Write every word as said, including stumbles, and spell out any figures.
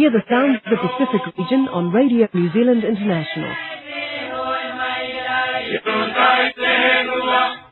Hear the sounds of the Pacific region on Radio New Zealand International.